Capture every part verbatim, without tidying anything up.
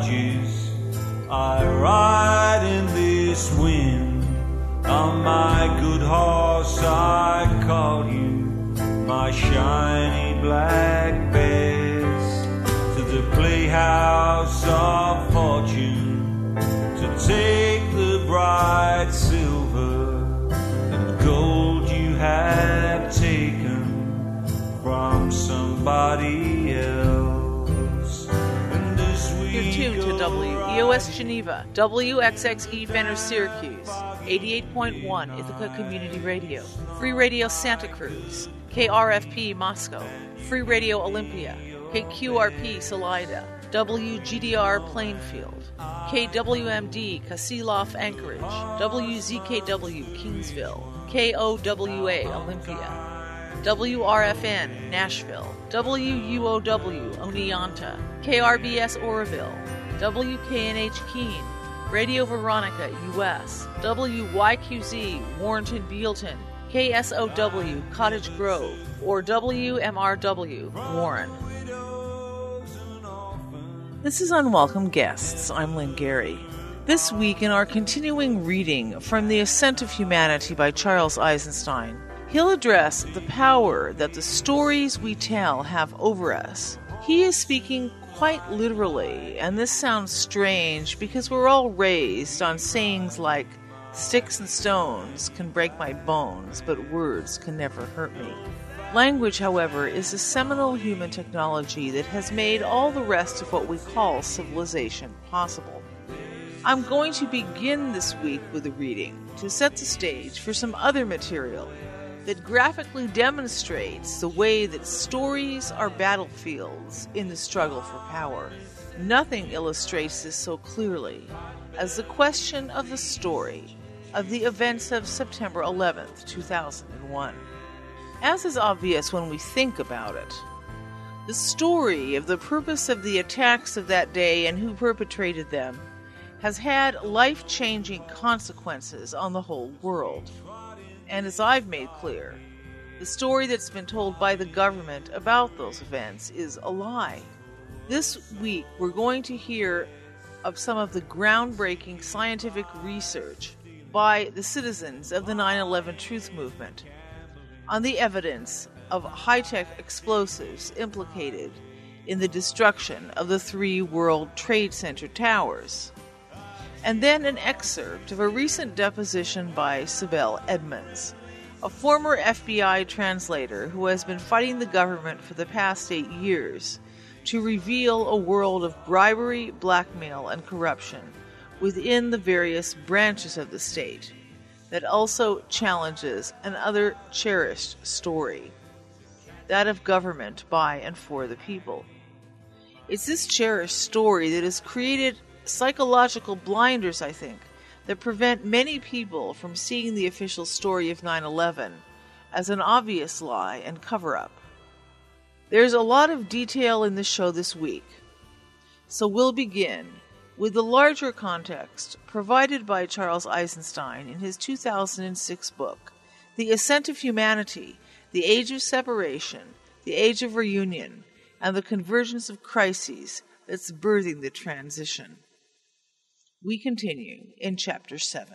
barges. I ride in this wind. On my good horse I call you, my shiny black bears, to the playhouse of fortune, to take the bright silver and gold you have taken from somebody else. And as we You're tuned to W E O S Geneva, W X X E Fenner Syracuse, eighty-eight point one Ithaca Community Radio, Free Radio Santa Cruz, K R F P Moscow, Free Radio Olympia, K Q R P Salida, W G D R Plainfield, K W M D Kasilof Anchorage, W Z K W Kingsville, K O W A Olympia, W R F N Nashville, W U O W Oneonta, K R B S Oroville, W K N H Keene, Radio Veronica U S, W Y Q Z Warrenton Bealton, K S O W Cottage Grove, or W M R W Warren. This is Unwelcome Guests. I'm Lynn Gary. This week, in our continuing reading from The Ascent of Humanity by Charles Eisenstein, he'll address the power that the stories we tell have over us. He is speaking quite literally, and this sounds strange because we're all raised on sayings like, "Sticks and stones can break my bones, but words can never hurt me." Language, however, is a seminal human technology that has made all the rest of what we call civilization possible. I'm going to begin this week with a reading to set the stage for some other material that graphically demonstrates the way that stories are battlefields in the struggle for power. Nothing illustrates this so clearly as the question of the story of the events of September eleventh, two thousand one. As is obvious when we think about it, the story of the purpose of the attacks of that day and who perpetrated them has had life-changing consequences on the whole world. And as I've made clear, the story that's been told by the government about those events is a lie. This week, we're going to hear of some of the groundbreaking scientific research by the citizens of the nine eleven Truth Movement on the evidence of high-tech explosives implicated in the destruction of the three World Trade Center towers. And then an excerpt of a recent deposition by Sibel Edmonds, a former F B I translator who has been fighting the government for the past eight years to reveal a world of bribery, blackmail, and corruption within the various branches of the state that also challenges another cherished story, that of government by and for the people. It's this cherished story that has created psychological blinders, I think, that prevent many people from seeing the official story of nine eleven as an obvious lie and cover-up. There's a lot of detail in the show this week, so we'll begin with the larger context provided by Charles Eisenstein in his two thousand six book, The Ascent of Humanity, The Age of Separation, The Age of Reunion, and the Convergence of Crises that's birthing the transition. We continue in Chapter seven.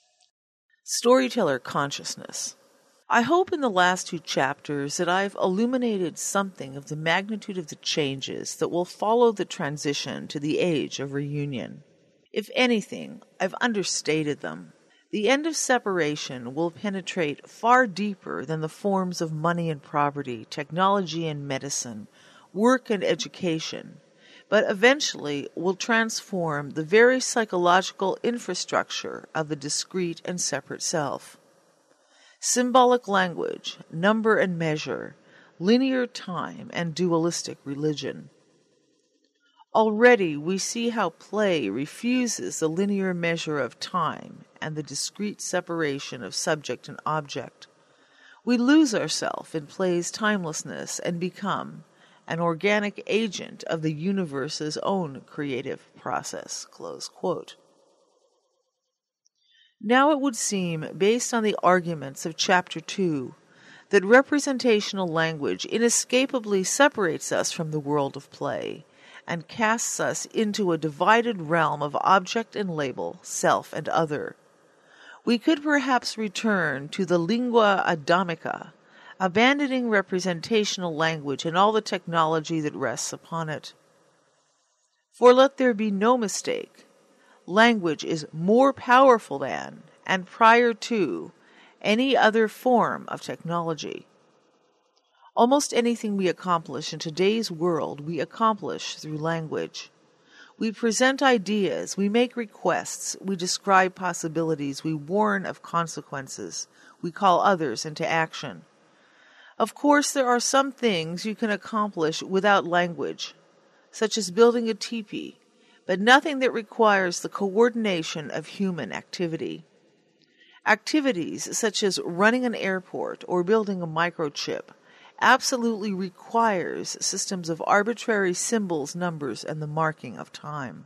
Storyteller Consciousness. I hope in the last two chapters that I've illuminated something of the magnitude of the changes that will follow the transition to the age of reunion. If anything, I've understated them. The end of separation will penetrate far deeper than the forms of money and property, technology and medicine, work and education, but eventually will transform the very psychological infrastructure of the discrete and separate self. Symbolic language, number and measure, linear time, and dualistic religion. Already we see how play refuses the linear measure of time and the discrete separation of subject and object. We lose ourselves in play's timelessness and become an organic agent of the universe's own creative process. Close quote. Now it would seem, based on the arguments of Chapter two, that representational language inescapably separates us from the world of play, and casts us into a divided realm of object and label, self and other. We could perhaps return to the lingua adamica, abandoning representational language and all the technology that rests upon it. For let there be no mistake, language is more powerful than, and prior to, any other form of technology. Almost anything we accomplish in today's world, we accomplish through language. We present ideas, we make requests, we describe possibilities, we warn of consequences, we call others into action. Of course, there are some things you can accomplish without language, such as building a teepee, but nothing that requires the coordination of human activity. Activities such as running an airport or building a microchip absolutely requires systems of arbitrary symbols, numbers, and the marking of time.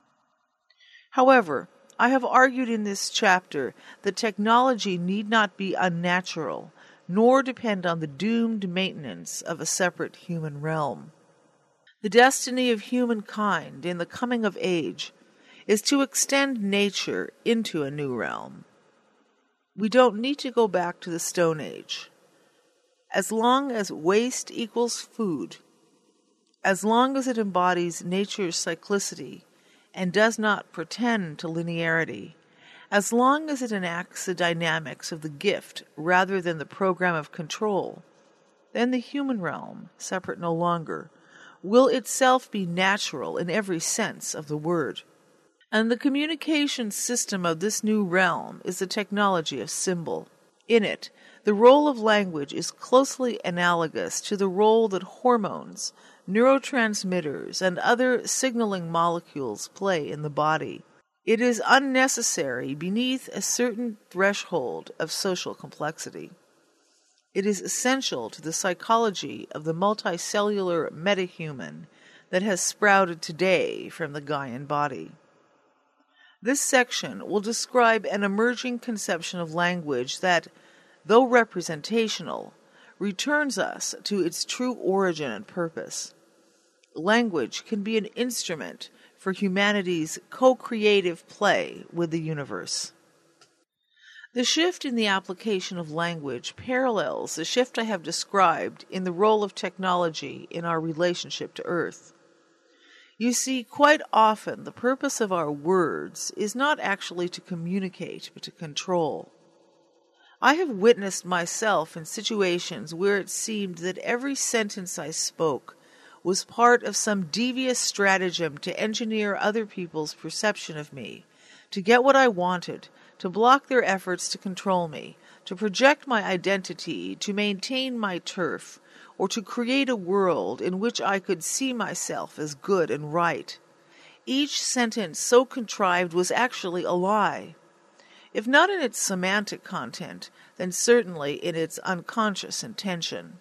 However, I have argued in this chapter that technology need not be unnatural, nor depend on the doomed maintenance of a separate human realm. The destiny of humankind in the coming of age is to extend nature into a new realm. We don't need to go back to the Stone Age. As long as waste equals food, as long as it embodies nature's cyclicity and does not pretend to linearity, as long as it enacts the dynamics of the gift rather than the program of control, then the human realm, separate no longer, will itself be natural in every sense of the word. And the communication system of this new realm is the technology of symbol. In it, the role of language is closely analogous to the role that hormones, neurotransmitters, and other signaling molecules play in the body. It is unnecessary beneath a certain threshold of social complexity. It is essential to the psychology of the multicellular metahuman that has sprouted today from the Gaian body. This section will describe an emerging conception of language that, though representational, returns us to its true origin and purpose. Language can be an instrument for humanity's co-creative play with the universe. The shift in the application of language parallels the shift I have described in the role of technology in our relationship to Earth. You see, quite often the purpose of our words is not actually to communicate, but to control. I have witnessed myself in situations where it seemed that every sentence I spoke was part of some devious stratagem to engineer other people's perception of me, to get what I wanted, to block their efforts to control me, to project my identity, to maintain my turf, or to create a world in which I could see myself as good and right. Each sentence so contrived was actually a lie. If not in its semantic content, then certainly in its unconscious intention.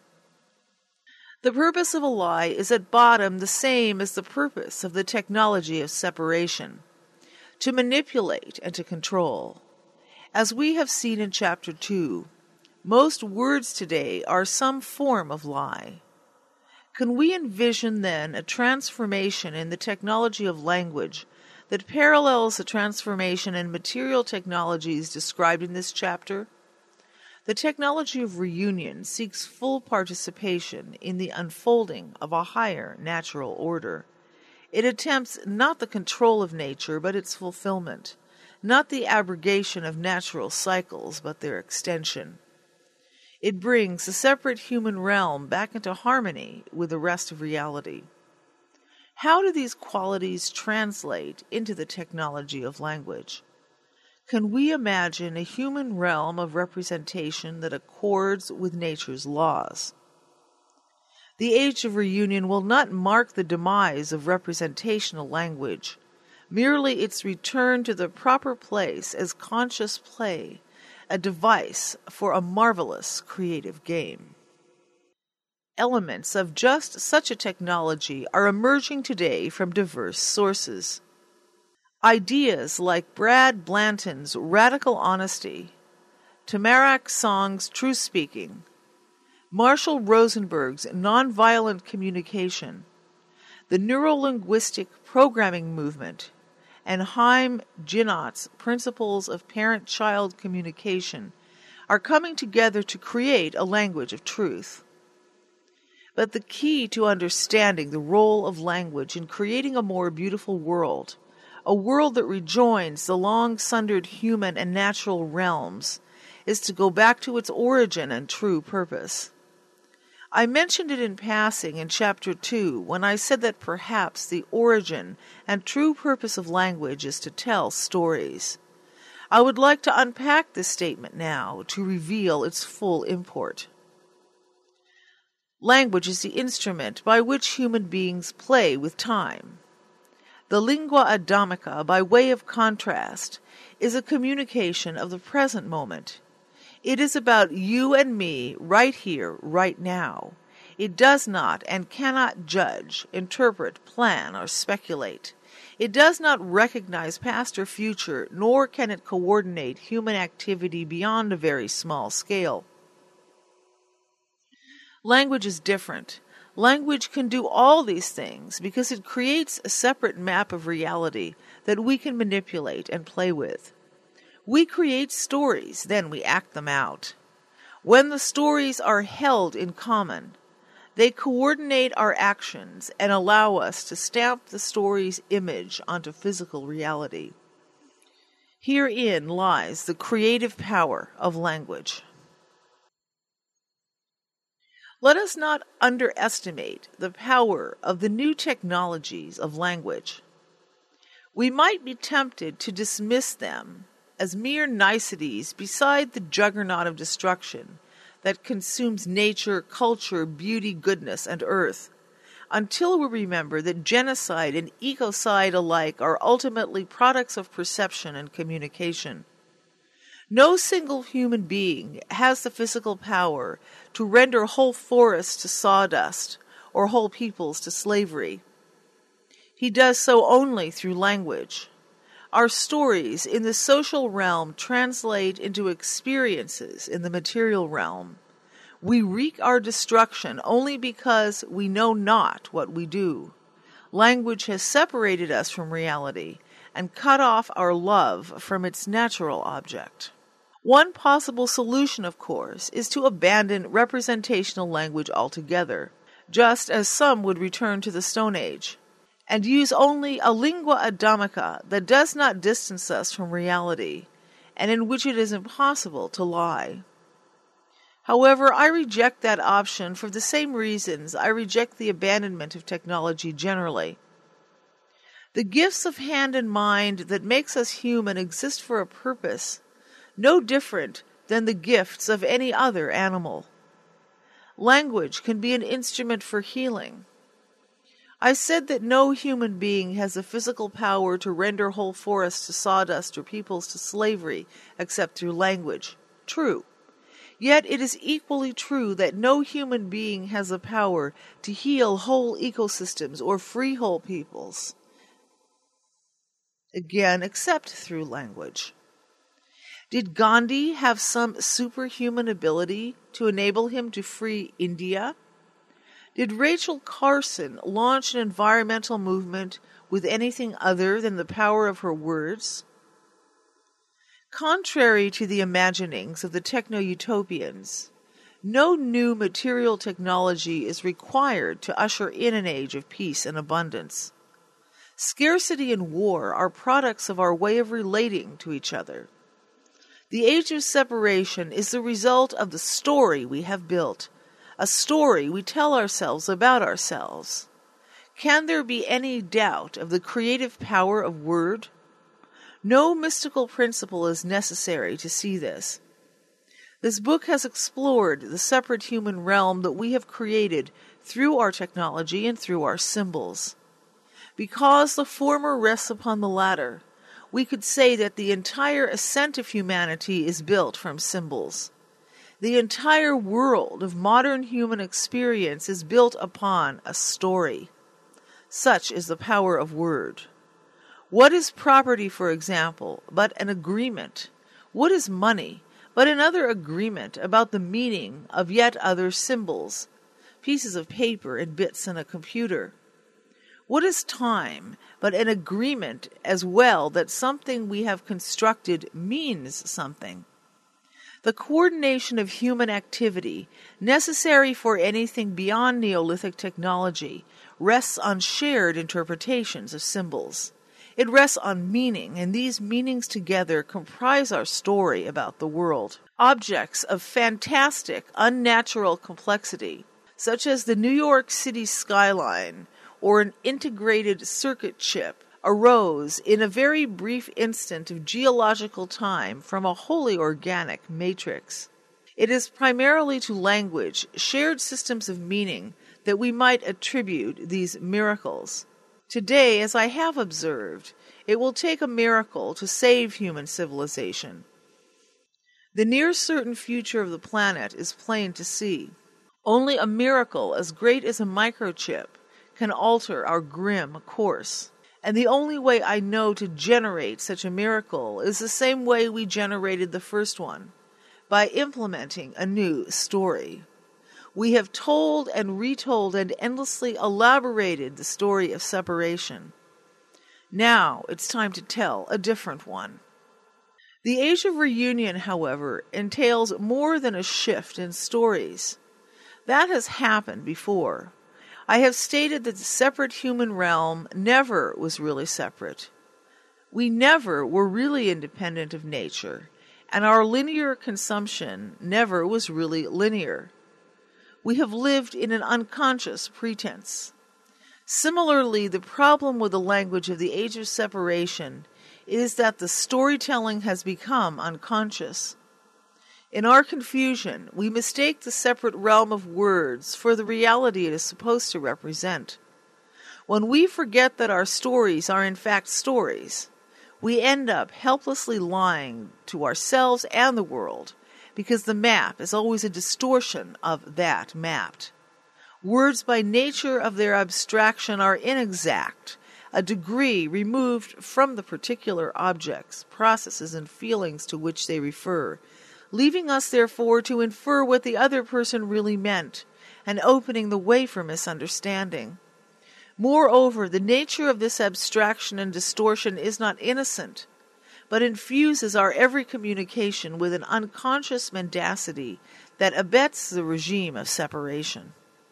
The purpose of a lie is at bottom the same as the purpose of the technology of separation, to manipulate and to control. As we have seen in Chapter two, most words today are some form of lie. Can we envision then a transformation in the technology of language that parallels the transformation in material technologies described in this chapter? The technology of reunion seeks full participation in the unfolding of a higher natural order. It attempts not the control of nature, but its fulfillment, not the abrogation of natural cycles, but their extension. It brings the separate human realm back into harmony with the rest of reality. How do these qualities translate into the technology of language? Can we imagine a human realm of representation that accords with nature's laws? The age of reunion will not mark the demise of representational language, merely its return to the proper place as conscious play, a device for a marvelous creative game. Elements of just such a technology are emerging today from diverse sources. Ideas like Brad Blanton's radical honesty, Tamarak Song's truth-speaking, Marshall Rosenberg's nonviolent communication, The Neurolinguistic Programming Movement and Haim Ginot's Principles of Parent-Child Communication are coming together to create a language of truth. But the key to understanding the role of language in creating a more beautiful world, a world that rejoins the long-sundered human and natural realms, is to go back to its origin and true purpose. I mentioned it in passing in Chapter two when I said that perhaps the origin and true purpose of language is to tell stories. I would like to unpack this statement now to reveal its full import. Language is the instrument by which human beings play with time. The lingua adamica, by way of contrast, is a communication of the present moment. It is about you and me right here, right now. It does not and cannot judge, interpret, plan, or speculate. It does not recognize past or future, nor can it coordinate human activity beyond a very small scale. Language is different. Language can do all these things because it creates a separate map of reality that we can manipulate and play with. We create stories, then we act them out. When the stories are held in common, they coordinate our actions and allow us to stamp the story's image onto physical reality. Herein lies the creative power of language. Let us not underestimate the power of the new technologies of language. We might be tempted to dismiss them as mere niceties beside the juggernaut of destruction that consumes nature, culture, beauty, goodness, and earth, until we remember that genocide and ecocide alike are ultimately products of perception and communication. No single human being has the physical power to render whole forests to sawdust or whole peoples to slavery. He does so only through language. Our stories in the social realm translate into experiences in the material realm. We wreak our destruction only because we know not what we do. Language has separated us from reality and cut off our love from its natural object. One possible solution, of course, is to abandon representational language altogether, just as some would return to the Stone Age, and use only a lingua adamica that does not distance us from reality, and in which it is impossible to lie. However, I reject that option for the same reasons I reject the abandonment of technology generally. The gifts of hand and mind that makes us human exist for a purpose, no different than the gifts of any other animal. Language can be an instrument for healing. I said that no human being has the physical power to render whole forests to sawdust or peoples to slavery except through language. True. Yet it is equally true that no human being has the power to heal whole ecosystems or free whole peoples. Again, except through language. Did Gandhi have some superhuman ability to enable him to free India? Did Rachel Carson launch an environmental movement with anything other than the power of her words? Contrary to the imaginings of the techno-utopians, no new material technology is required to usher in an age of peace and abundance. Scarcity and war are products of our way of relating to each other. The age of separation is the result of the story we have built, a story we tell ourselves about ourselves. Can there be any doubt of the creative power of word? No mystical principle is necessary to see this. This book has explored the separate human realm that we have created through our technology and through our symbols. Because the former rests upon the latter, we could say that the entire ascent of humanity is built from symbols. The entire world of modern human experience is built upon a story. Such is the power of word. What is property, for example, but an agreement? What is money, but another agreement about the meaning of yet other symbols, pieces of paper and bits in a computer? What is time but an agreement as well that something we have constructed means something? The coordination of human activity, necessary for anything beyond Neolithic technology, rests on shared interpretations of symbols. It rests on meaning, and these meanings together comprise our story about the world. Objects of fantastic, unnatural complexity, such as the New York City skyline or an integrated circuit chip, arose in a very brief instant of geological time from a wholly organic matrix. It is primarily to language, shared systems of meaning, that we might attribute these miracles. Today, as I have observed, it will take a miracle to save human civilization. The near certain future of the planet is plain to see. Only a miracle as great as a microchip can alter our grim course. And the only way I know to generate such a miracle is the same way we generated the first one, by implementing a new story. We have told and retold and endlessly elaborated the story of separation. Now it's time to tell a different one. The Age of Reunion, however, entails more than a shift in stories. That has happened before. I have stated that the separate human realm never was really separate. We never were really independent of nature, and our linear consumption never was really linear. We have lived in an unconscious pretense. Similarly, the problem with the language of the Age of Separation is that the storytelling has become unconscious. In our confusion, we mistake the separate realm of words for the reality it is supposed to represent. When we forget that our stories are in fact stories, we end up helplessly lying to ourselves and the world, because the map is always a distortion of that mapped. Words by nature of their abstraction are inexact, a degree removed from the particular objects, processes, and feelings to which they refer, leaving us, therefore, to infer what the other person really meant, and opening the way for misunderstanding. Moreover, the nature of this abstraction and distortion is not innocent, but infuses our every communication with an unconscious mendacity that abets the regime of separation.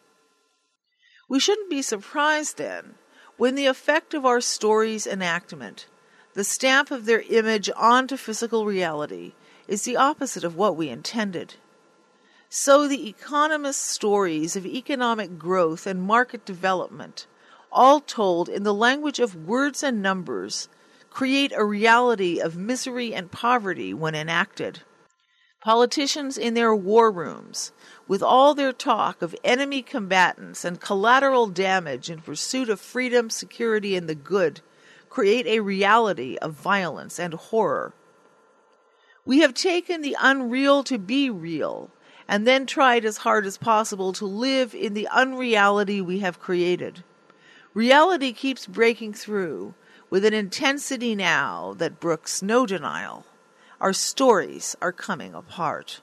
We shouldn't be surprised, then, when the effect of our story's enactment, the stamp of their image onto physical reality, is the opposite of what we intended. So the economist's stories of economic growth and market development, all told in the language of words and numbers, create a reality of misery and poverty when enacted. Politicians in their war rooms, with all their talk of enemy combatants and collateral damage in pursuit of freedom, security, and the good, create a reality of violence and horror. We have taken the unreal to be real, and then tried as hard as possible to live in the unreality we have created. Reality keeps breaking through with an intensity now that brooks no denial. Our stories are coming apart.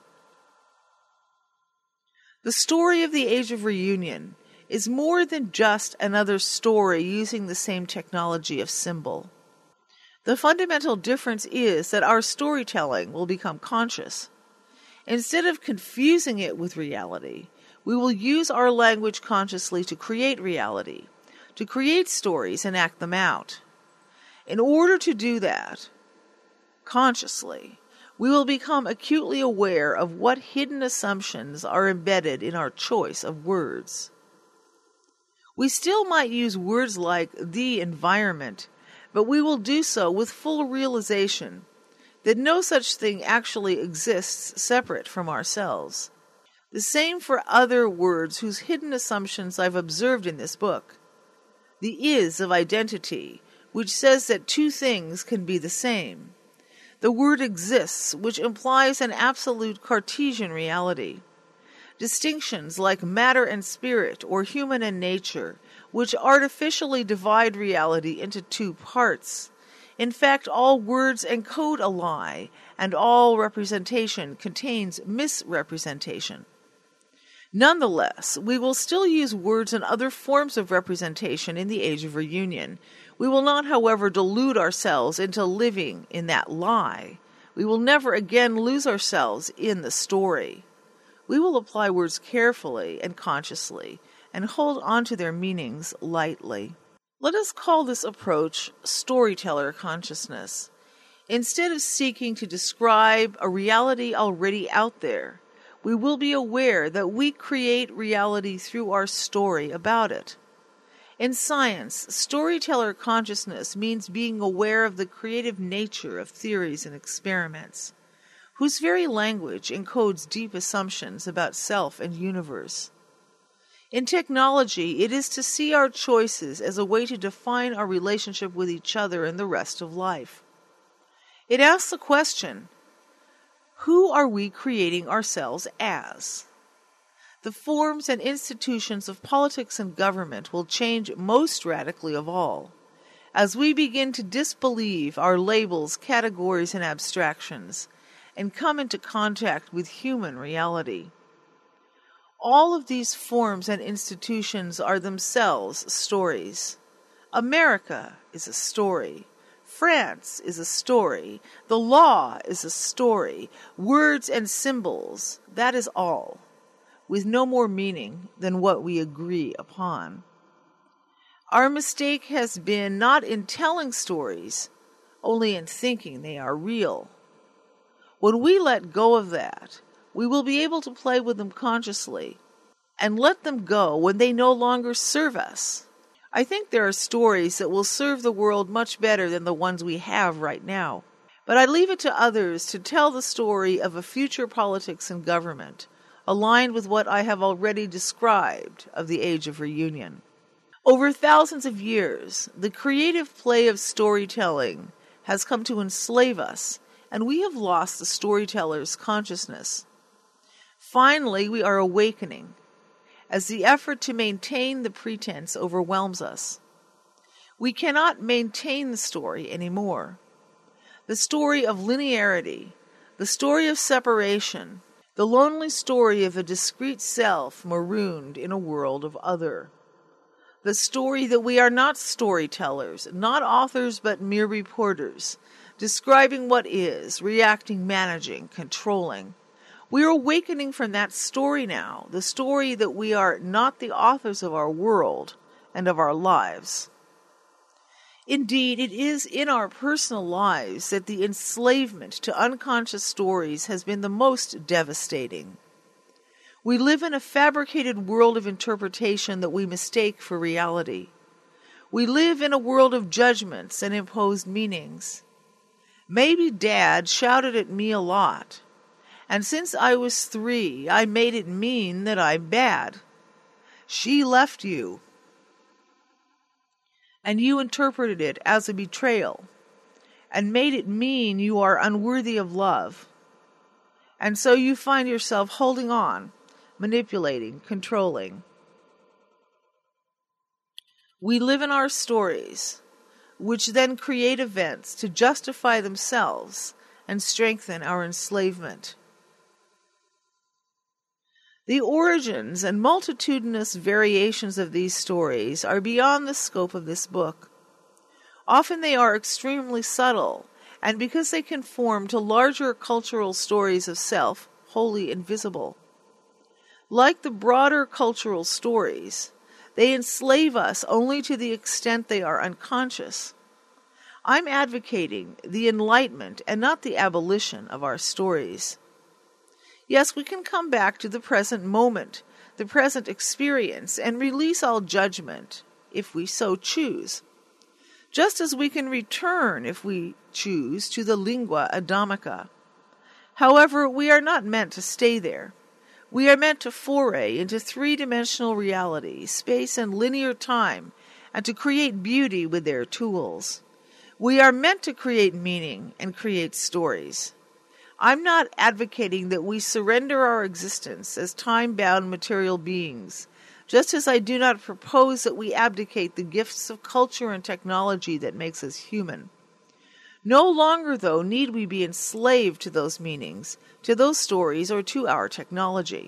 The story of the Age of Reunion is more than just another story using the same technology of symbol. The fundamental difference is that our storytelling will become conscious. Instead of confusing it with reality, we will use our language consciously to create reality, to create stories and act them out. In order to do that, consciously, we will become acutely aware of what hidden assumptions are embedded in our choice of words. We still might use words like the environment, but we will do so with full realization that no such thing actually exists separate from ourselves. The same for other words whose hidden assumptions I've observed in this book. The is of identity, which says that two things can be the same. The word exists, which implies an absolute Cartesian reality. Distinctions like matter and spirit, or human and nature, which artificially divide reality into two parts. In fact, all words encode a lie, and all representation contains misrepresentation. Nonetheless, we will still use words and other forms of representation in the Age of Reunion. We will not, however, delude ourselves into living in that lie. We will never again lose ourselves in the story. We will apply words carefully and consciously and hold on to their meanings lightly. Let us call this approach storyteller consciousness. Instead of seeking to describe a reality already out there, we will be aware that we create reality through our story about it. In science, storyteller consciousness means being aware of the creative nature of theories and experiments, whose very language encodes deep assumptions about self and universe. In technology, it is to see our choices as a way to define our relationship with each other and the rest of life. It asks the question, who are we creating ourselves as? The forms and institutions of politics and government will change most radically of all, as we begin to disbelieve our labels, categories, and abstractions, and come into contact with human reality. All of these forms and institutions are themselves stories. America is a story. France is a story. The law is a story. Words and symbols, that is all, with no more meaning than what we agree upon. Our mistake has been not in telling stories, only in thinking they are real. When we let go of that, we will be able to play with them consciously and let them go when they no longer serve us. I think there are stories that will serve the world much better than the ones we have right now. But I leave it to others to tell the story of a future politics and government, aligned with what I have already described of the Age of Reunion. Over thousands of years, the creative play of storytelling has come to enslave us, and we have lost the storyteller's consciousness. Finally, we are awakening, as the effort to maintain the pretense overwhelms us. We cannot maintain the story anymore. The story of linearity, the story of separation, the lonely story of a discrete self marooned in a world of other. The story that we are not storytellers, not authors but mere reporters, describing what is, reacting, managing, controlling. We are awakening from that story now, the story that we are not the authors of our world and of our lives. Indeed, it is in our personal lives that the enslavement to unconscious stories has been the most devastating. We live in a fabricated world of interpretation that we mistake for reality. We live in a world of judgments and imposed meanings. Maybe Dad shouted at me a lot, and since I was three, I made it mean that I'm bad. She left you, and you interpreted it as a betrayal, and made it mean you are unworthy of love. And so you find yourself holding on, manipulating, controlling. We live in our stories, which then create events to justify themselves and strengthen our enslavement. The origins and multitudinous variations of these stories are beyond the scope of this book. Often they are extremely subtle, and because they conform to larger cultural stories of self, wholly invisible. Like the broader cultural stories, they enslave us only to the extent they are unconscious. I'm advocating the enlightenment and not the abolition of our stories. Yes, we can come back to the present moment, the present experience, and release all judgment, if we so choose. Just as we can return, if we choose, to the lingua adamica. However, we are not meant to stay there. We are meant to foray into three-dimensional reality, space and linear time, and to create beauty with their tools. We are meant to create meaning and create stories. I'm not advocating that we surrender our existence as time-bound material beings, just as I do not propose that we abdicate the gifts of culture and technology that makes us human. No longer, though, need we be enslaved to those meanings, to those stories, or to our technology.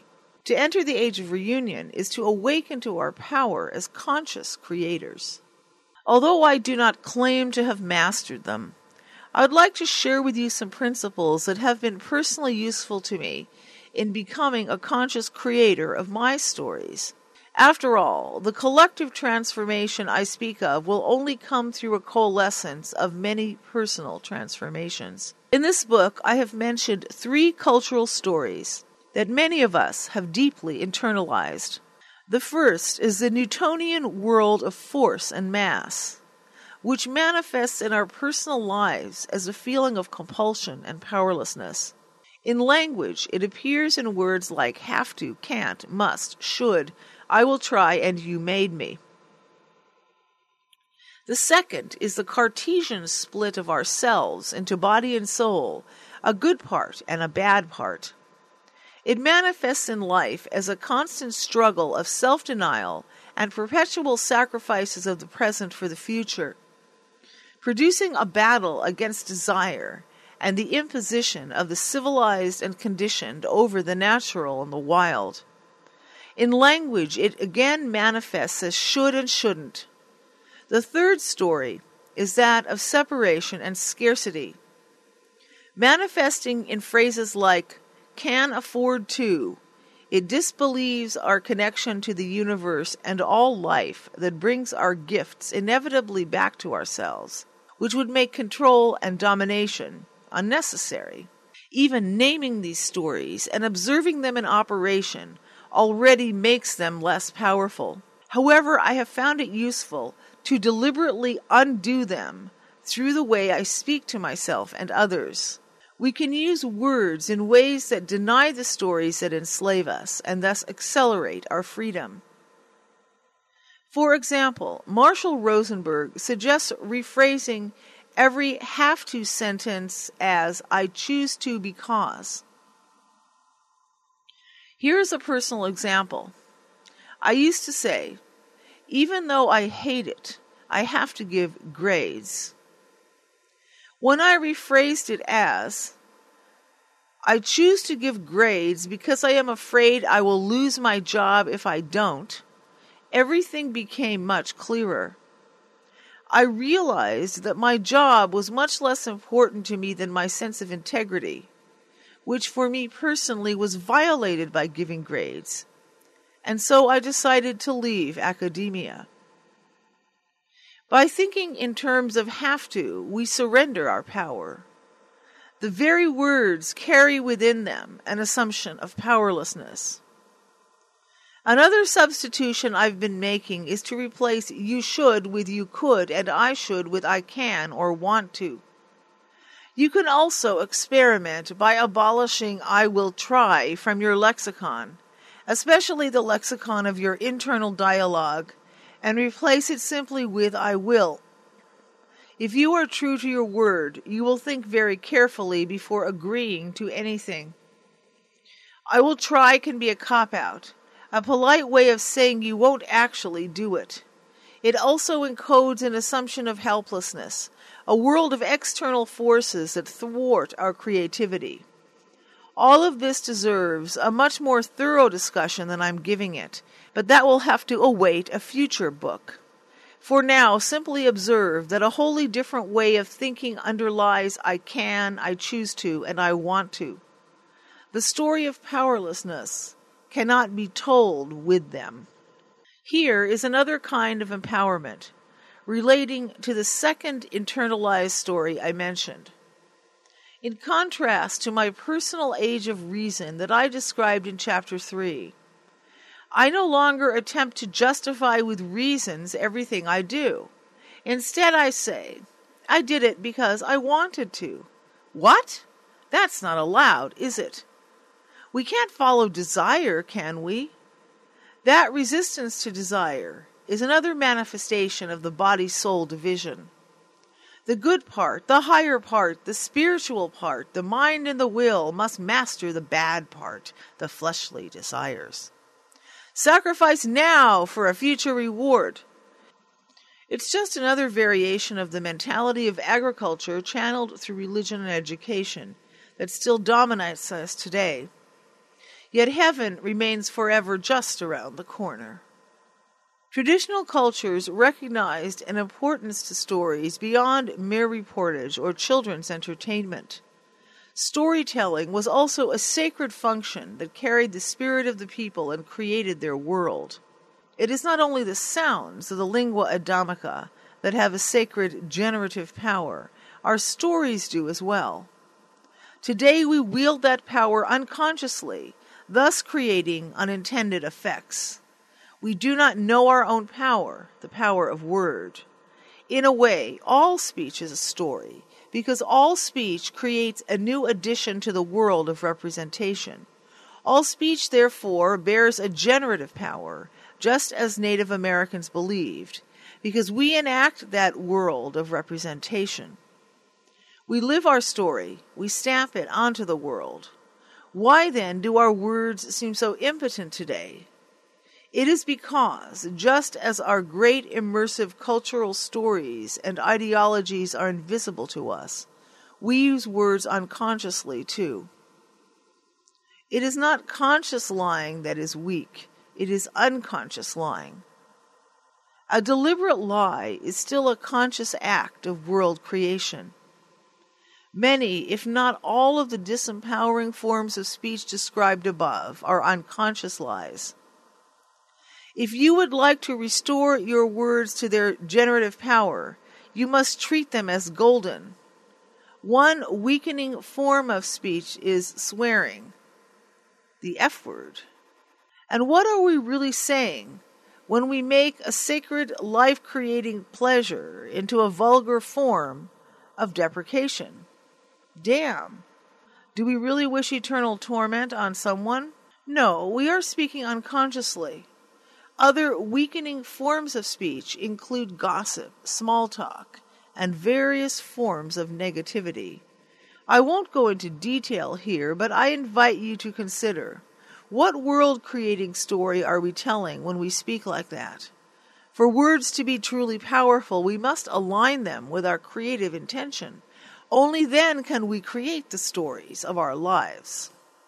To enter the age of reunion is to awaken to our power as conscious creators. Although I do not claim to have mastered them, I would like to share with you some principles that have been personally useful to me in becoming a conscious creator of my stories. After all, the collective transformation I speak of will only come through a coalescence of many personal transformations. In this book, I have mentioned three cultural stories that many of us have deeply internalized. The first is the Newtonian world of force and mass, which manifests in our personal lives as a feeling of compulsion and powerlessness. In language, it appears in words like have to, can't, must, should, I will try, and you made me. The second is the Cartesian split of ourselves into body and soul, a good part and a bad part. It manifests in life as a constant struggle of self-denial and perpetual sacrifices of the present for the future, producing a battle against desire and the imposition of the civilized and conditioned over the natural and the wild. In language, it again manifests as should and shouldn't. The third story is that of separation and scarcity, manifesting in phrases like can afford to. It disbelieves our connection to the universe and all life that brings our gifts inevitably back to ourselves, which would make control and domination unnecessary. Even naming these stories and observing them in operation already makes them less powerful. However, I have found it useful to deliberately undo them through the way I speak to myself and others. We can use words in ways that deny the stories that enslave us and thus accelerate our freedom. For example, Marshall Rosenberg suggests rephrasing every have to sentence as I choose to because. Here is a personal example. I used to say, even though I hate it, I have to give grades. When I rephrased it as, I choose to give grades because I am afraid I will lose my job if I don't, everything became much clearer. I realized that my job was much less important to me than my sense of integrity, which for me personally was violated by giving grades, and so I decided to leave academia. By thinking in terms of have to, we surrender our power. The very words carry within them an assumption of powerlessness. Another substitution I've been making is to replace you should with you could and I should with I can or want to. You can also experiment by abolishing I will try from your lexicon, especially the lexicon of your internal dialogue, and replace it simply with I will. If you are true to your word, you will think very carefully before agreeing to anything. I will try can be a cop-out, a polite way of saying you won't actually do it. It also encodes an assumption of helplessness, a world of external forces that thwart our creativity. All of this deserves a much more thorough discussion than I'm giving it, but that will have to await a future book. For now, simply observe that a wholly different way of thinking underlies I can, I choose to, and I want to. The story of powerlessness cannot be told with them. Here is another kind of empowerment, relating to the second internalized story I mentioned. In contrast to my personal age of reason that I described in Chapter three, I no longer attempt to justify with reasons everything I do. Instead, I say, I did it because I wanted to. What? That's not allowed, is it? We can't follow desire, can we? That resistance to desire is another manifestation of the body-soul division. The good part, the higher part, the spiritual part, the mind and the will must master the bad part, the fleshly desires. Sacrifice now for a future reward. It's just another variation of the mentality of agriculture channeled through religion and education that still dominates us today. Yet heaven remains forever just around the corner. Traditional cultures recognized an importance to stories beyond mere reportage or children's entertainment. Storytelling was also a sacred function that carried the spirit of the people and created their world. It is not only the sounds of the lingua adamica that have a sacred generative power, our stories do as well. Today we wield that power unconsciously, thus creating unintended effects. We do not know our own power, the power of word. In a way, all speech is a story, because all speech creates a new addition to the world of representation. All speech, therefore, bears a generative power, just as Native Americans believed, because we enact that world of representation. We live our story, we stamp it onto the world. Why then do our words seem so impotent today? It is because, just as our great immersive cultural stories and ideologies are invisible to us, we use words unconsciously too. It is not conscious lying that is weak, it is unconscious lying. A deliberate lie is still a conscious act of world creation. Many, if not all, of the disempowering forms of speech described above are unconscious lies. If you would like to restore your words to their generative power, you must treat them as golden. One weakening form of speech is swearing, the F word. And what are we really saying when we make a sacred life-creating pleasure into a vulgar form of deprecation? Damn. Do we really wish eternal torment on someone? No, we are speaking unconsciously. Other weakening forms of speech include gossip, small talk, and various forms of negativity. I won't go into detail here, but I invite you to consider, what world-creating story are we telling when we speak like that? For words to be truly powerful, we must align them with our creative intention. Only then can we create the stories of our lives.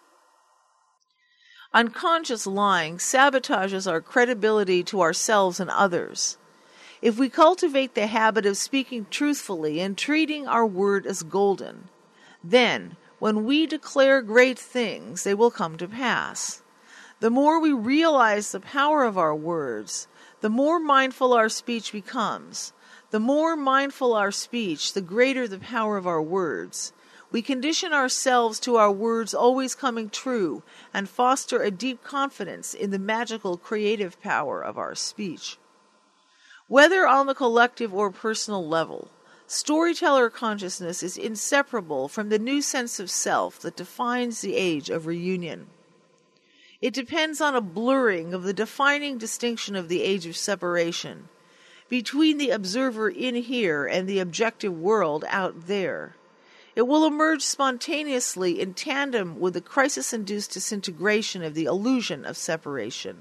Unconscious lying sabotages our credibility to ourselves and others. If we cultivate the habit of speaking truthfully and treating our word as golden, then, when we declare great things, they will come to pass. The more we realize the power of our words, the more mindful our speech becomes. The more mindful our speech, the greater the power of our words. We condition ourselves to our words always coming true and foster a deep confidence in the magical creative power of our speech. Whether on the collective or personal level, storyteller consciousness is inseparable from the new sense of self that defines the age of reunion. It depends on a blurring of the defining distinction of the age of separation between the observer in here and the objective world out there. It will emerge spontaneously in tandem with the crisis-induced disintegration of the illusion of separation.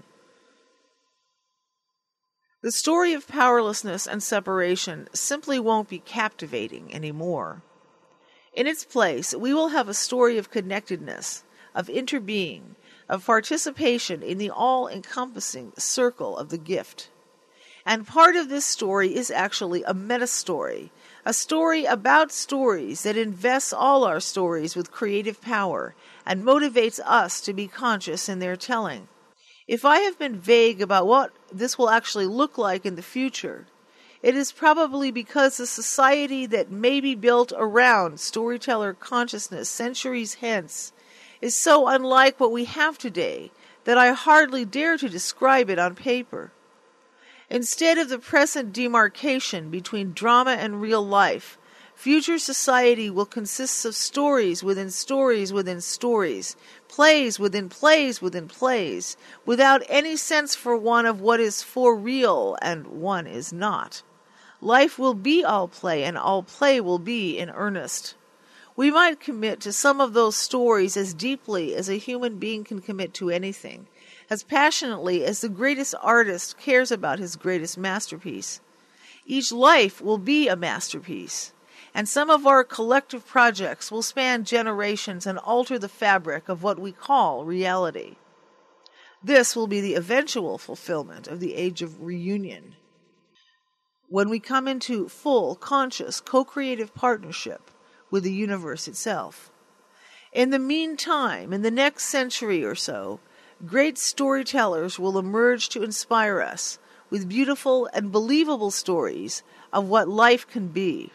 The story of powerlessness and separation simply won't be captivating anymore. In its place, we will have a story of connectedness, of interbeing, of participation in the all-encompassing circle of the gift. And part of this story is actually a meta-story, a story about stories that invests all our stories with creative power and motivates us to be conscious in their telling. If I have been vague about what this will actually look like in the future, it is probably because the society that may be built around storyteller consciousness centuries hence is so unlike what we have today that I hardly dare to describe it on paper. Instead of the present demarcation between drama and real life, future society will consist of stories within stories within stories, plays within plays within plays, without any sense for one of what is for real and one is not. Life will be all play, and all play will be in earnest. We might commit to some of those stories as deeply as a human being can commit to anything, as passionately as the greatest artist cares about his greatest masterpiece. Each life will be a masterpiece, And some of our collective projects will span generations and alter the fabric of what we call reality. This will be the eventual fulfillment of the age of reunion, when we come into full, conscious, co-creative partnership with the universe itself. In the meantime, in the next century or so, great storytellers will emerge to inspire us with beautiful and believable stories of what life can be.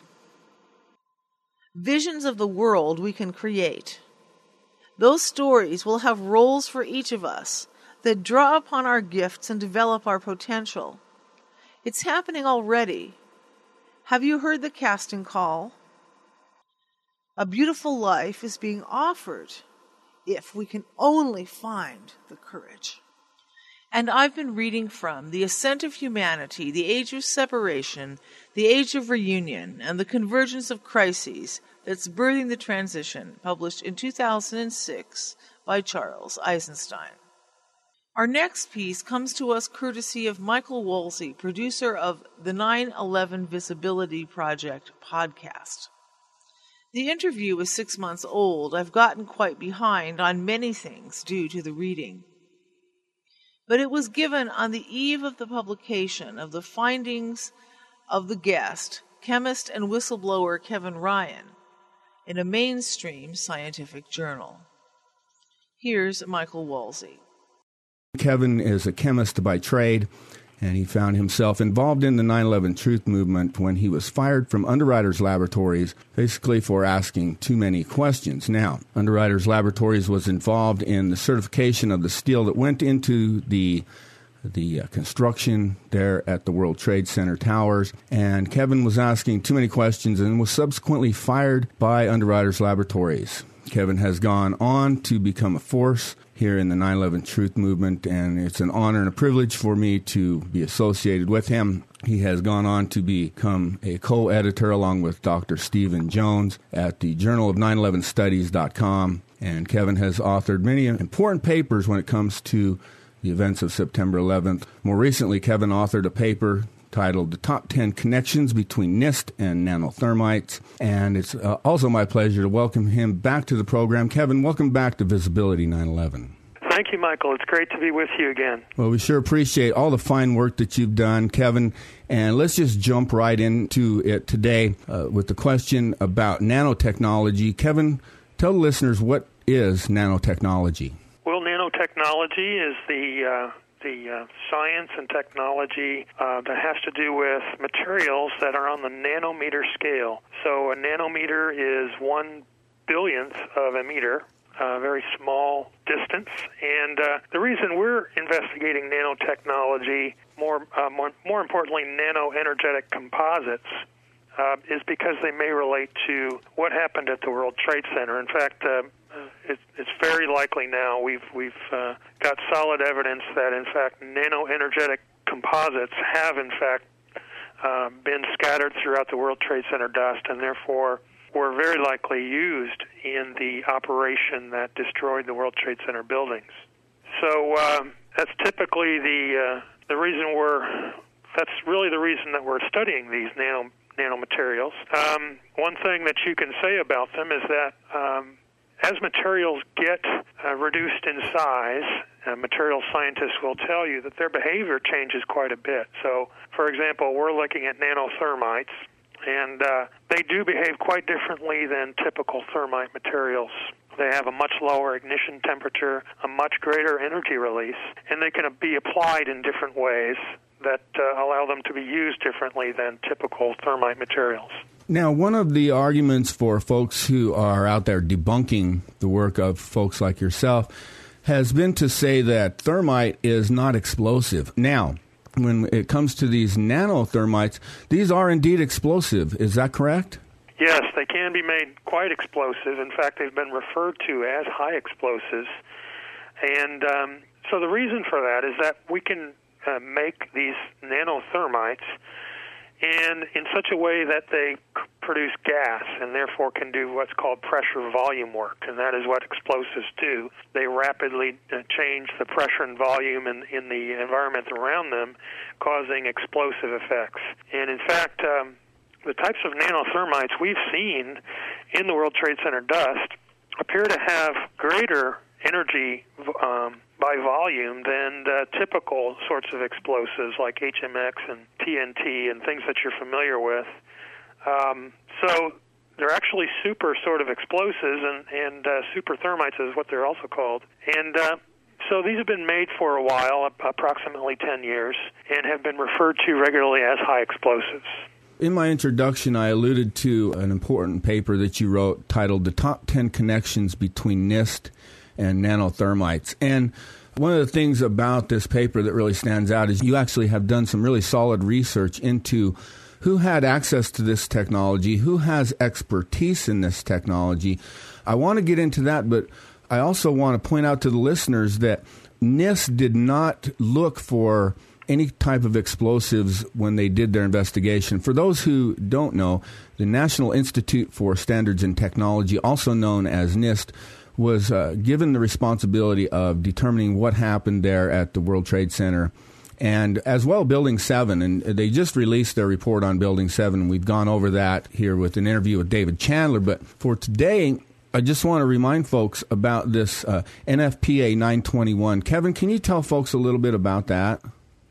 Visions of the world we can create. Those stories will have roles for each of us that draw upon our gifts and develop our potential. It's happening already. Have you heard the casting call? A beautiful life is being offered if we can only find the courage. And I've been reading from The Ascent of Humanity, The Age of Separation, The Age of Reunion, and the Convergence of Crises that's Birthing the Transition, published in two thousand six by Charles Eisenstein. Our next piece comes to us courtesy of Michael Woolsey, producer of the nine eleven Visibility Project podcast. The interview is six months old. I've gotten quite behind on many things due to the reading. But it was given on the eve of the publication of the findings of the guest, chemist and whistleblower Kevin Ryan, in a mainstream scientific journal. Here's Michael Woolsey. Kevin is a chemist by trade, and he found himself involved in the nine eleven Truth Movement when he was fired from Underwriters Laboratories, basically for asking too many questions. Now, Underwriters Laboratories was involved in the certification of the steel that went into the the uh, construction there at the World Trade Center towers, and Kevin was asking too many questions and was subsequently fired by Underwriters Laboratories. Kevin has gone on to become a force here in the nine eleven Truth Movement, and it's an honor and a privilege for me to be associated with him. He has gone on to become a co-editor along with Doctor Stephen Jones at the Journal of nine eleven Studies dot com, and Kevin has authored many important papers when it comes to the events of September eleventh. More recently, Kevin authored a paper titled The Top ten Connections Between NIST and Nanothermites, and it's uh, also my pleasure to welcome him back to the program. Kevin, welcome back to Visibility nine eleven. Thank you, Michael. It's great to be with you again. Well, we sure appreciate all the fine work that you've done, Kevin, and let's just jump right into it today uh, with the question about nanotechnology. Kevin, tell the listeners, what is nanotechnology? Well, nanotechnology is the uh, the uh, science and technology uh, that has to do with materials that are on the nanometer scale. So a nanometer is one billionth of a meter, a very small distance. And uh, the reason we're investigating nanotechnology, more, uh, more, more importantly, nano-energetic composites, uh, is because they may relate to what happened at the World Trade Center. In fact, uh, It's, it's very likely now. We've we've uh, got solid evidence that, in fact, nano-energetic composites have, in fact, uh, been scattered throughout the World Trade Center dust, and therefore were very likely used in the operation that destroyed the World Trade Center buildings. So uh, that's typically the uh, the reason we're. That's really the reason that we're studying these nano nanomaterials. Um, one thing that you can say about them is that. Um, As materials get uh, reduced in size, uh, material scientists will tell you that their behavior changes quite a bit. So, for example, we're looking at nanothermites, and uh, they do behave quite differently than typical thermite materials. They have a much lower ignition temperature, a much greater energy release, and they can be applied in different ways that uh, allow them to be used differently than typical thermite materials. Now, one of the arguments for folks who are out there debunking the work of folks like yourself has been to say that thermite is not explosive. Now, when it comes to these nanothermites, these are indeed explosive. Is that correct? Yes, they can be made quite explosive. In fact, they've been referred to as high explosives. And um, so the reason for that is that we can uh, make these nanothermites and in such a way that they produce gas and therefore can do what's called pressure volume work, and that is what explosives do. They rapidly change the pressure and volume in, in the environment around them, causing explosive effects. And in fact, um, the types of nanothermites we've seen in the World Trade Center dust appear to have greater energy um, by volume than the typical sorts of explosives like H M X and T N T and things that you're familiar with. Um, so they're actually super sort of explosives, and, and uh, super thermites is what they're also called. And uh, so these have been made for a while, approximately ten years, and have been referred to regularly as high explosives. In my introduction, I alluded to an important paper that you wrote titled The Top ten Connections Between NIST and Nanothermites. And one of the things about this paper that really stands out is you actually have done some really solid research into who had access to this technology, who has expertise in this technology. I want to get into that, but I also want to point out to the listeners that NIST did not look for any type of explosives when they did their investigation. For those who don't know, the National Institute for Standards and Technology, also known as NIST, was uh, given the responsibility of determining what happened there at the World Trade Center, and as well Building seven. And they just released their report on Building seven. We've gone over that here with an interview with David Chandler. But for today, I just want to remind folks about this uh, N F P A nine twenty-one. Kevin, can you tell folks a little bit about that?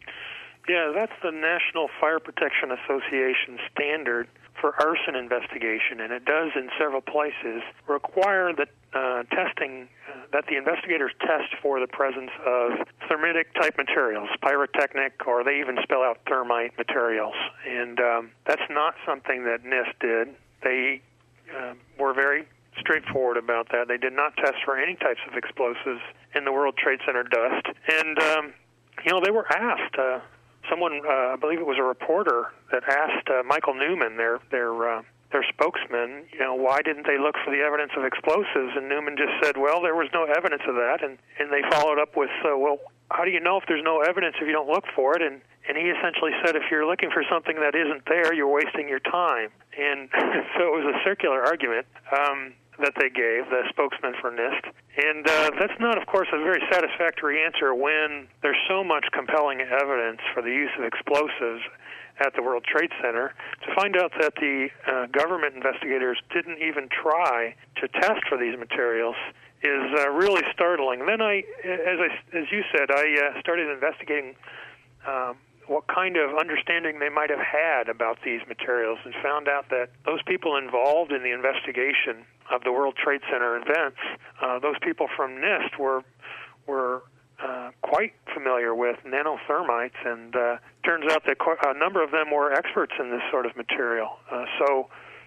Yeah, that's the National Fire Protection Association standard for arson investigation, and it does in several places require that uh, testing, uh, that the investigators test for the presence of thermitic-type materials, pyrotechnic, or they even spell out thermite materials. And um, that's not something that NIST did. They uh, were very straightforward about that. They did not test for any types of explosives in the World Trade Center dust. And, um, you know, they were asked... Uh, Someone, uh, I believe it was a reporter, that asked uh, Michael Newman, their their uh, their spokesman, you know, why didn't they look for the evidence of explosives? And Newman just said, well, there was no evidence of that. And, and they followed up with, uh, well, how do you know if there's no evidence if you don't look for it? And, and he essentially said, if you're looking for something that isn't there, you're wasting your time. And so it was a circular argument um, that they gave, the spokesman for NIST. And uh, that's not, of course, a very satisfactory answer when there's so much compelling evidence for the use of explosives at the World Trade Center. To find out that the uh, government investigators didn't even try to test for these materials is uh, really startling. Then I, as I, as you said, I uh, started investigating um, what kind of understanding they might have had about these materials, and found out that those people involved in the investigation of the World Trade Center events, uh, those people from NIST were were uh, quite familiar with nanothermites, and uh, turns out that a number of them were experts in this sort of material. Uh, so,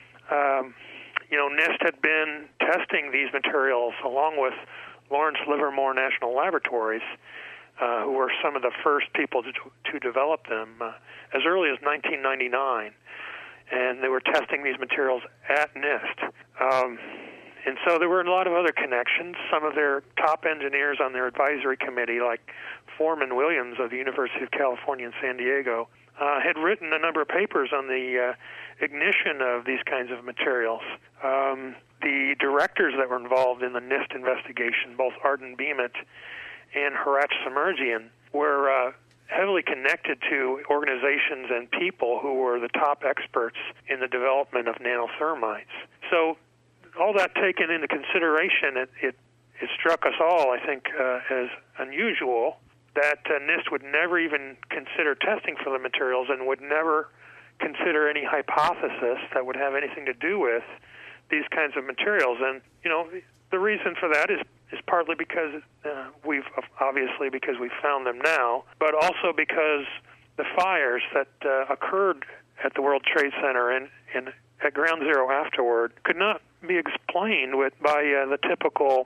um, you know, NIST had been testing these materials along with Lawrence Livermore National Laboratories, uh, who were some of the first people to, to develop them, uh, as early as nineteen ninety-nine. And they were testing these materials at NIST. Um, and so there were a lot of other connections. Some of their top engineers on their advisory committee, like Foreman Williams of the University of California in San Diego, uh, had written a number of papers on the uh, ignition of these kinds of materials. Um, the directors that were involved in the NIST investigation, both Arden Beamit and Hratch Semerjian, were uh, heavily connected to organizations and people who were the top experts in the development of nanothermites. So all that taken into consideration, it, it, it struck us all, I think, uh, as unusual that uh, NIST would never even consider testing for the materials and would never consider any hypothesis that would have anything to do with these kinds of materials. And, you know, the reason for that is is partly because uh, we've obviously because we've found them now, but also because the fires that uh, occurred at the World Trade Center and, and at Ground Zero afterward could not be explained with by uh, the typical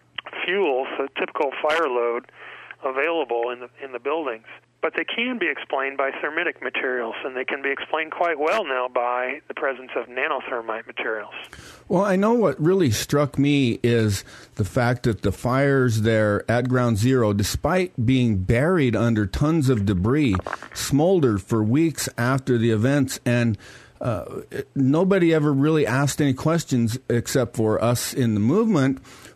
fuels, the typical fire load available in the in the buildings. But they can be explained by thermitic materials, and they can be explained quite well now by the presence of nanothermite materials. Well, I know what really struck me is the fact that the fires there at Ground Zero, despite being buried under tons of debris, smoldered for weeks after the events, and uh, nobody ever really asked any questions except for us in the movement.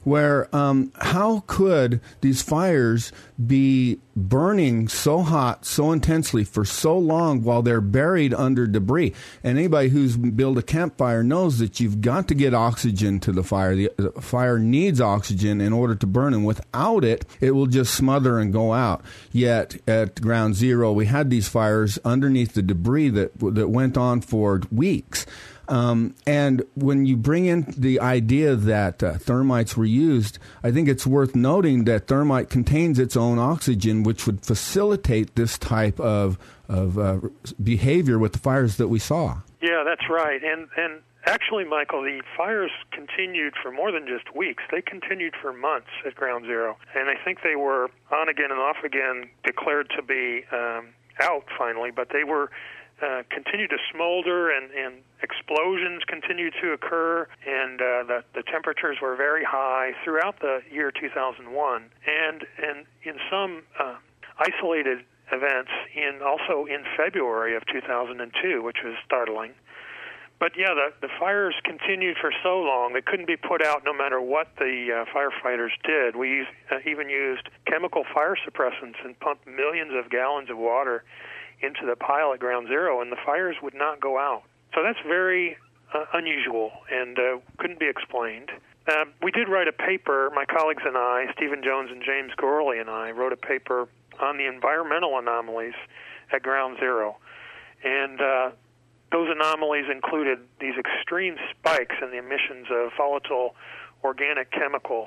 where um, how could these fires be burning so hot, so intensely for so long while they're buried under debris? And anybody who's built a campfire knows that you've got to get oxygen to the fire. The, the fire needs oxygen in order to burn, and without it, it will just smother and go out. Yet at Ground Zero, we had these fires underneath the debris that that went on for weeks. Um, and when you bring in the idea that uh, thermites were used, I think it's worth noting that thermite contains its own oxygen, which would facilitate this type of of uh, behavior with the fires that we saw. Yeah, that's right. And and actually, Michael, the fires continued for more than just weeks. They continued for months at Ground Zero. And I think they were on again and off again declared to be um, out finally, but they were uh, continued to smolder, and, and explosions continued to occur, and uh, the, the temperatures were very high throughout the year two thousand one. And, and in some uh, isolated events, in also in February of two thousand two, which was startling. But yeah, the, the fires continued for so long, they couldn't be put out no matter what the uh, firefighters did. We used, uh, even used chemical fire suppressants and pumped millions of gallons of water into the pile at Ground Zero, and the fires would not go out. So that's very uh, unusual and uh, couldn't be explained. Uh, we did write a paper, my colleagues and I, Stephen Jones and James Gorley and I, wrote a paper on the environmental anomalies at Ground Zero. And uh, those anomalies included these extreme spikes in the emissions of volatile organic chemicals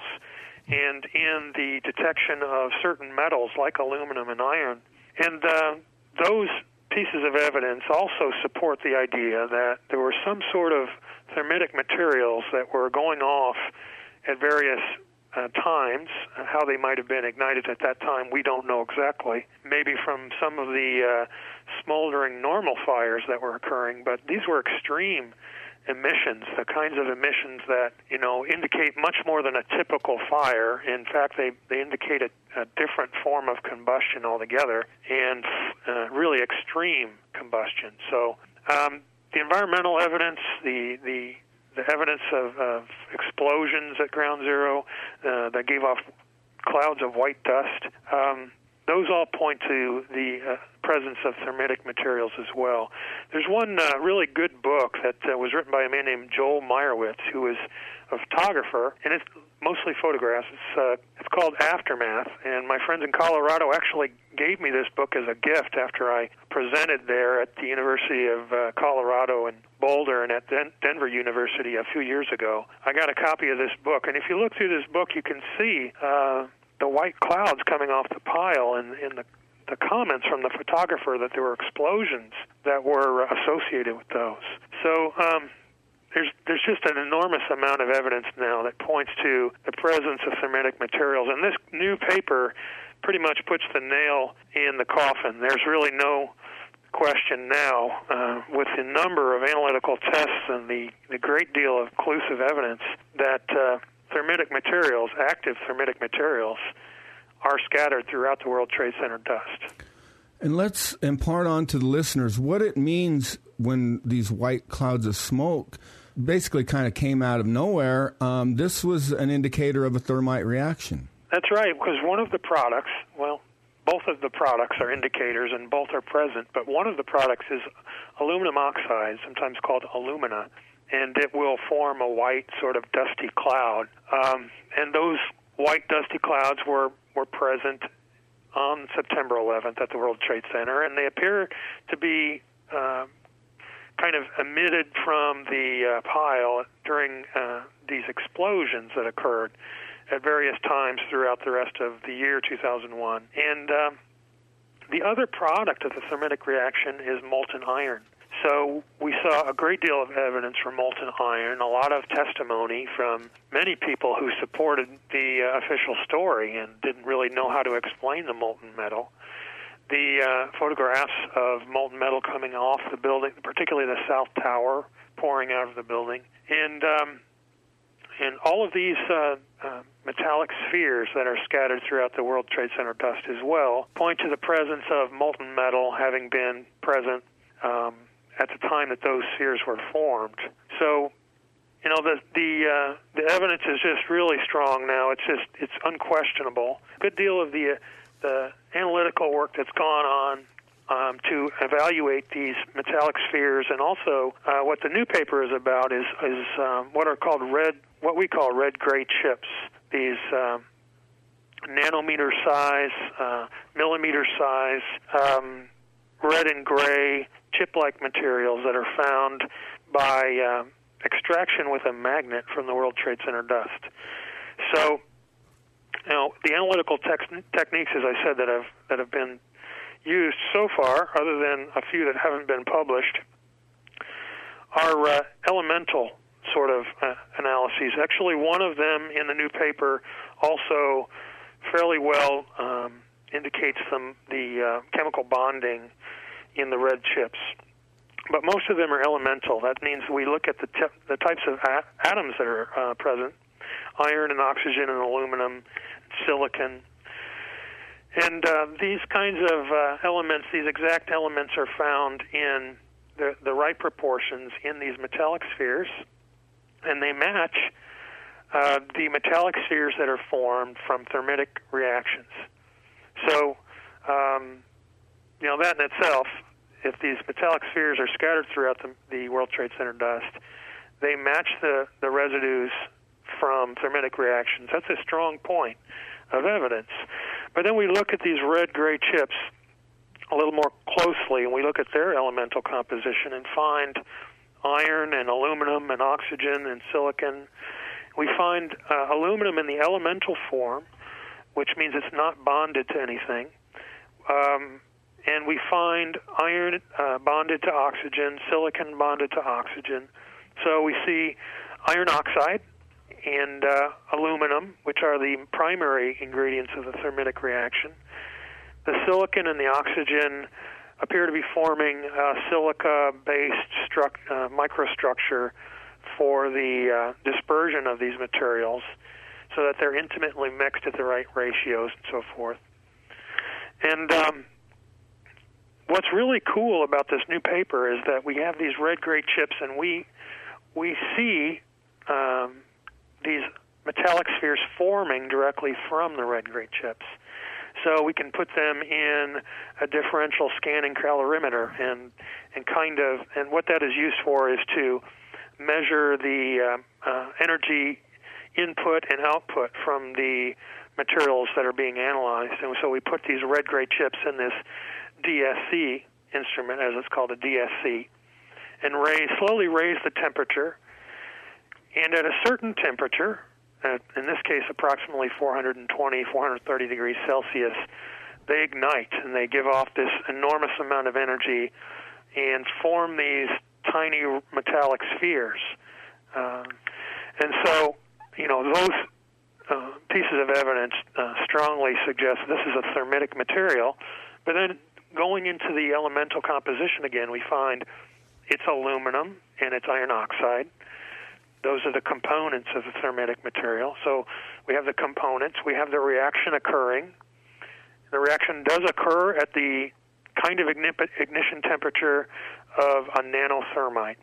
and in the detection of certain metals like aluminum and iron. And uh, those pieces of evidence also support the idea that there were some sort of thermitic materials that were going off at various uh, times. How they might have been ignited at that time, we don't know exactly. Maybe from some of the uh, smoldering normal fires that were occurring, but these were extreme emissions, the kinds of emissions that, you know, indicate much more than a typical fire. In fact, they, they indicate a, a different form of combustion altogether, and uh, really extreme combustion. So um, the environmental evidence, the the, the evidence of, of explosions at Ground Zero uh, that gave off clouds of white dust, um, those all point to the uh, presence of thermitic materials as well. There's one uh, really good book that uh, was written by a man named Joel Meyerowitz, who is a photographer, and it's mostly photographs. It's, uh, it's called Aftermath, and my friends in Colorado actually gave me this book as a gift after I presented there at the University of uh, Colorado in Boulder and at Den- Denver University a few years ago. I got a copy of this book, and if you look through this book, you can see uh, the white clouds coming off the pile, and, and the, the comments from the photographer that there were explosions that were associated with those. So um, there's there's just an enormous amount of evidence now that points to the presence of thermitic materials. And this new paper pretty much puts the nail in the coffin. There's really no question now, uh, with the number of analytical tests and the, the great deal of conclusive evidence that uh, thermitic materials, active thermitic materials, are scattered throughout the World Trade Center dust. And let's impart on to the listeners what it means when these white clouds of smoke basically kind of came out of nowhere. Um, this was an indicator of a thermite reaction. That's right, because one of the products, well, both of the products are indicators and both are present, but one of the products is aluminum oxide, sometimes called alumina, and it will form a white sort of dusty cloud. Um, and those white dusty clouds were, were present on September eleventh at the World Trade Center, and they appear to be uh, kind of emitted from the uh, pile during uh, these explosions that occurred at various times throughout the rest of the year two thousand one. And um, the other product of the thermitic reaction is molten iron. So we saw a great deal of evidence for molten iron, a lot of testimony from many people who supported the uh, official story and didn't really know how to explain the molten metal. The uh, photographs of molten metal coming off the building, particularly the South Tower, pouring out of the building. And um, and all of these uh, uh, metallic spheres that are scattered throughout the World Trade Center dust as well point to the presence of molten metal having been present um, at the time that those spheres were formed. So you know, the the uh, the evidence is just really strong now. It's just it's unquestionable. A good deal of the uh, the analytical work that's gone on um, to evaluate these metallic spheres, and also uh, what the new paper is about is is um, what are called red, what we call red-gray chips. These um, nanometer size, uh, millimeter size, um, red and gray chip-like materials that are found by uh, extraction with a magnet from the World Trade Center dust. So, you know, the analytical tex- techniques, as I said, that have that have been used so far, other than a few that haven't been published, are uh, elemental sort of uh, analyses. Actually, one of them in the new paper also fairly well um, indicates them, the uh, chemical bonding in the red chips. But most of them are elemental. That means we look at the, te- the types of a- atoms that are uh, present, iron and oxygen and aluminum, silicon. And uh, these kinds of uh, elements, these exact elements are found in the, the right proportions in these metallic spheres, and they match uh, the metallic spheres that are formed from thermitic reactions. So, um, you know, that in itself, if these metallic spheres are scattered throughout the, the World Trade Center dust, they match the, the residues from thermitic reactions. That's a strong point of evidence. But then we look at these red-gray chips a little more closely, and we look at their elemental composition and find iron and aluminum and oxygen and silicon. We find uh, aluminum in the elemental form, which means it's not bonded to anything. Um, and we find iron uh, bonded to oxygen, silicon bonded to oxygen. So we see iron oxide and uh, aluminum, which are the primary ingredients of the thermitic reaction. The silicon and the oxygen appear to be forming a silica-based struct, uh, microstructure for the uh, dispersion of these materials, so that they're intimately mixed at the right ratios and so forth. And um, what's really cool about this new paper is that we have these red-gray chips, and we we see um, these metallic spheres forming directly from the red-gray chips. So we can put them in a differential scanning calorimeter, and and kind of, and what that is used for is to measure the uh, uh, energy input and output from the materials that are being analyzed. And so we put these red-gray chips in this D S C instrument, as it's called, a D S C, and raise, slowly raise the temperature. And at a certain temperature, uh, in this case approximately four hundred twenty, four hundred thirty degrees Celsius, they ignite, and they give off this enormous amount of energy and form these tiny metallic spheres. Um, and so, you know, those uh, pieces of evidence uh, strongly suggest this is a thermitic material. But then going into the elemental composition again, we find it's aluminum and it's iron oxide. Those are the components of the thermitic material. So we have the components, we have the reaction occurring. The reaction does occur at the kind of ignition temperature of a nanothermite.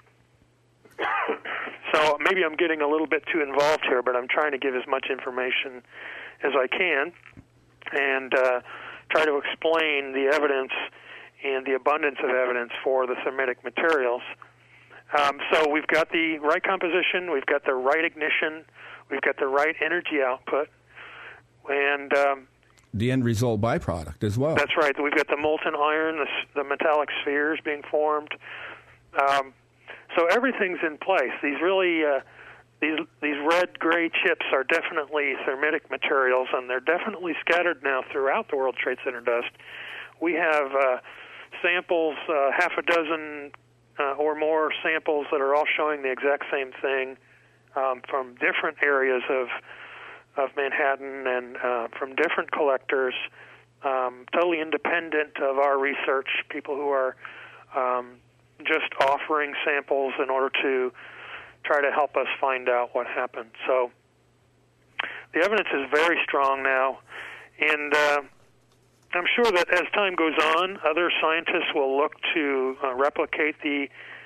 So maybe I'm getting a little bit too involved here, but I'm trying to give as much information as I can and uh, try to explain the evidence and the abundance of evidence for the thermitic materials. Um, so we've got the right composition, we've got the right ignition, we've got the right energy output, and um, the end result byproduct as well. That's right. We've got the molten iron, the, the metallic spheres being formed. Um, so everything's in place. These really, uh, these these red-gray chips are definitely thermitic materials, and they're definitely scattered now throughout the World Trade Center dust. We have uh, samples, uh, half a dozen uh, or more samples that are all showing the exact same thing um, from different areas of of Manhattan and uh, from different collectors, um, totally independent of our research, people who are um, just offering samples in order to try to help us find out what happened. So the evidence is very strong now, and uh, I'm sure that as time goes on, other scientists will look to uh, replicate the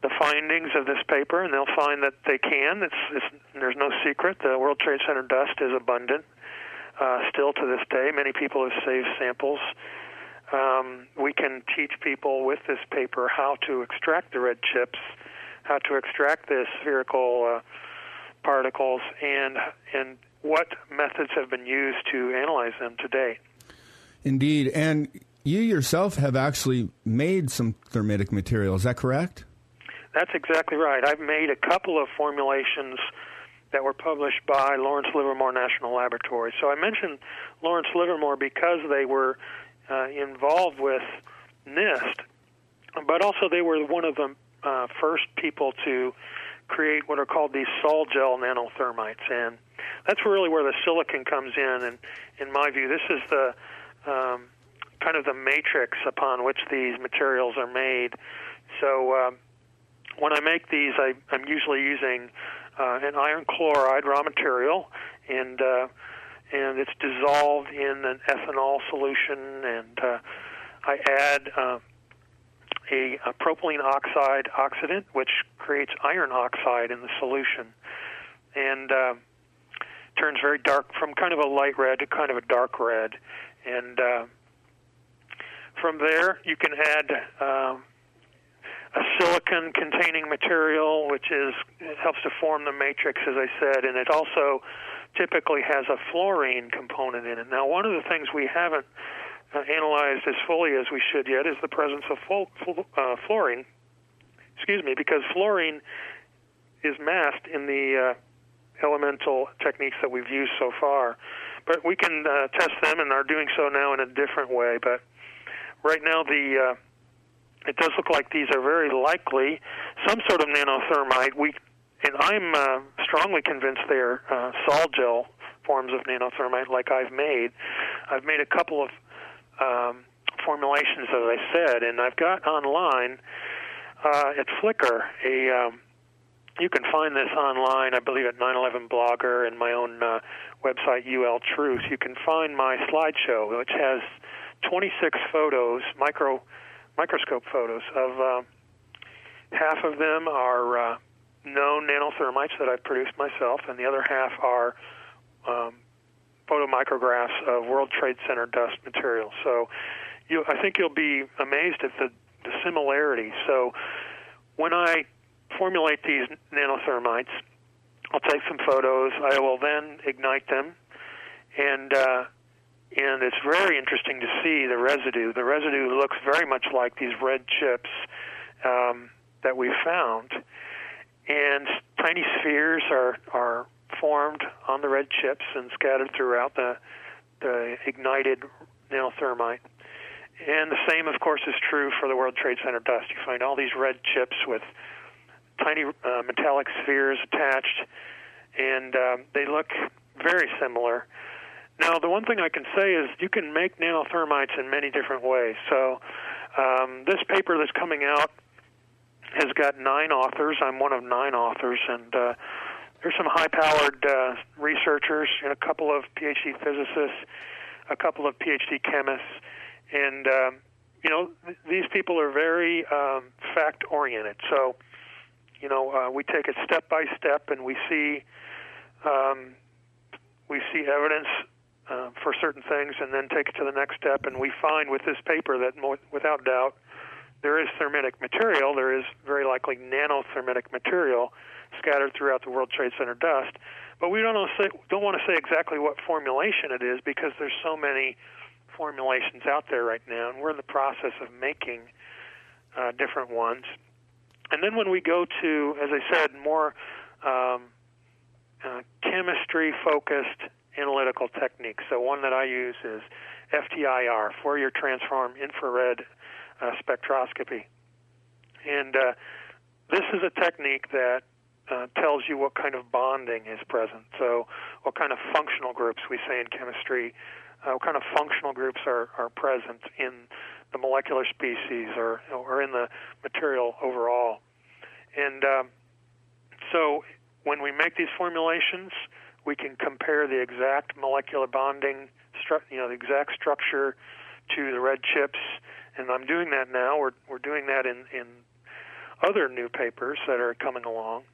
the findings of this paper, and they'll find that they can. It's, it's, there's no secret. The World Trade Center dust is abundant uh, still to this day. Many people have saved samples. Um, we can teach people with this paper how to extract the red chips, how to extract the spherical uh, particles, and and what methods have been used to analyze them to date. Indeed. And you yourself have actually made some thermitic material. Is that correct? That's exactly right. I've made a couple of formulations that were published by Lawrence Livermore National Laboratory. So I mentioned Lawrence Livermore because they were uh, involved with NIST, but also they were one of the uh, first people to create what are called these sol-gel nanothermites. And that's really where the silicon comes in. And in my view, this is the um, kind of the matrix upon which these materials are made. So um, when I make these, I, I'm usually using uh, an iron chloride raw material, and uh, and it's dissolved in an ethanol solution, and uh, I add uh, a, a propylene oxide oxidant, which creates iron oxide in the solution, and uh, turns very dark from kind of a light red to kind of a dark red. And uh, from there, you can add uh, a silicon-containing material, which is it helps to form the matrix, as I said, and it also typically has a fluorine component in it. Now, one of the things we haven't uh, analyzed as fully as we should yet is the presence of fl- fl- uh, fluorine. Excuse me, because fluorine is masked in the uh, elemental techniques that we've used so far. But we can uh, test them, and are doing so now in a different way. But right now, the uh, it does look like these are very likely some sort of nanothermite. We and I'm uh, strongly convinced they're uh, sol-gel forms of nanothermite, like I've made. I've made a couple of um, formulations, as I said, and I've got online uh, at Flickr a. Um, You can find this online, I believe, at nine eleven Blogger and my own uh, website, U L Truth. You can find my slideshow, which has twenty-six photos, micro microscope photos of uh, half of them are uh, known nanothermites that I've produced myself, and the other half are um, photomicrographs of World Trade Center dust material. So you, I think you'll be amazed at the, the similarities. So when I formulate these nanothermites, I'll take some photos. I will then ignite them, and uh, and it's very interesting to see the residue. The residue looks very much like these red chips um, that we found, and tiny spheres are are formed on the red chips and scattered throughout the the ignited nanothermite. And the same, of course, is true for the World Trade Center dust. You find all these red chips with tiny uh, metallic spheres attached, and um, they look very similar. Now, the one thing I can say is you can make nanothermites in many different ways. So um, this paper that's coming out has got nine authors. I'm one of nine authors, and uh, there's some high-powered uh, researchers and a couple of PhD physicists, a couple of PhD chemists, and, um, you know, th- these people are very um, fact-oriented. So You know, uh, we take it step by step, and we see um, we see evidence uh, for certain things, and then take it to the next step. And we find with this paper that, mo- without doubt, there is thermitic material. There is very likely nanothermitic material scattered throughout the World Trade Center dust. But we don't say, don't want to say exactly what formulation it is, because there's so many formulations out there right now, and we're in the process of making uh, different ones. And then when we go to, as I said, more um, uh, chemistry-focused analytical techniques, so one that I use is F T I R, Fourier Transform Infrared uh, Spectroscopy. And uh, this is a technique that uh, tells you what kind of bonding is present, so what kind of functional groups, we say in chemistry, uh, what kind of functional groups are, are present in the molecular species or or in the material overall. And um, so when we make these formulations, we can compare the exact molecular bonding, stru- you know, the exact structure to the red chips. And I'm doing that now. We're we're doing that in, in other new papers that are coming along.